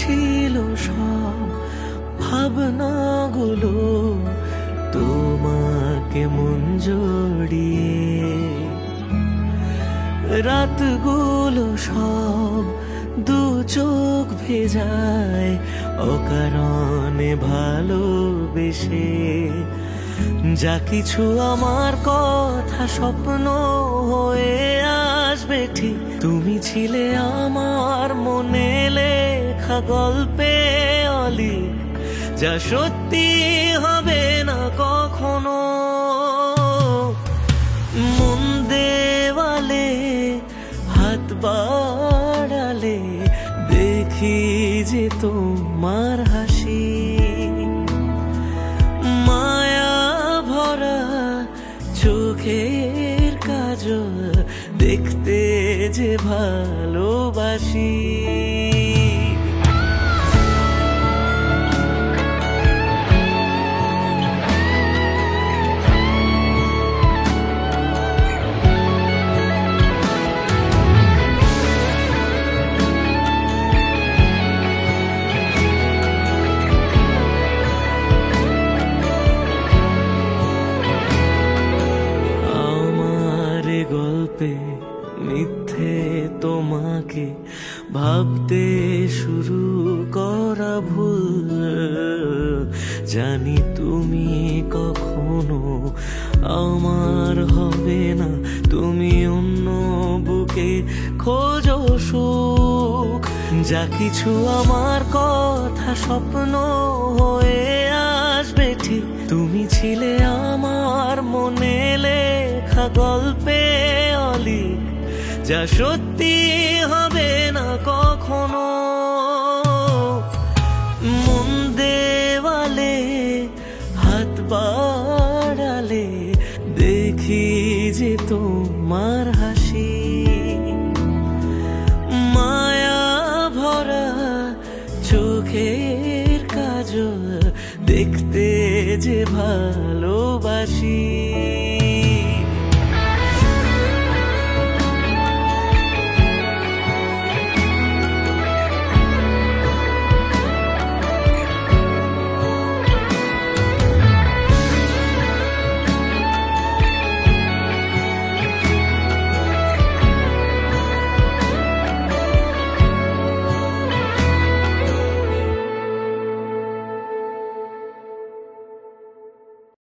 ছিল সব ভাবনাগুলো তোমাকে মন জড়িয়ে, রাতগুলো সব দু চোখ ভেজায় অকারণে ভালোবেসে। যা কিছু আমার কথা স্বপ্ন হয়ে আসবে ঠিক, তুমি ছিলে আমার মনে লেখা গল্পে অলিক, যা সত্যি হবে না কখনো। মন দেওয়ালে হাত বাড়ালে দেখি যে তোমার হাসি, মায়া ভরা চোখের কাজল দেখতে যে ভালোবাসি। গল্পে মিথ্যে তোমাকে ভাবতে শুরু করা ভুল, জানি তুমি কখনো আমার হবে না, তুমি অন্য বুকে খোঁজো সুখ। যা কিছু আমার কথা স্বপ্ন হয়ে আসবে ঠিক, তুমি ছিলে আমার মনে লেখা গল্পে অলিক, যা সত্যি হবে না কখনো। মন দেওয়ালে হাত বাড়ালে দেখি যে তোমার হাসি, মায়া ভরা চোখের কাজল দেখতে যে ভালোবাসি।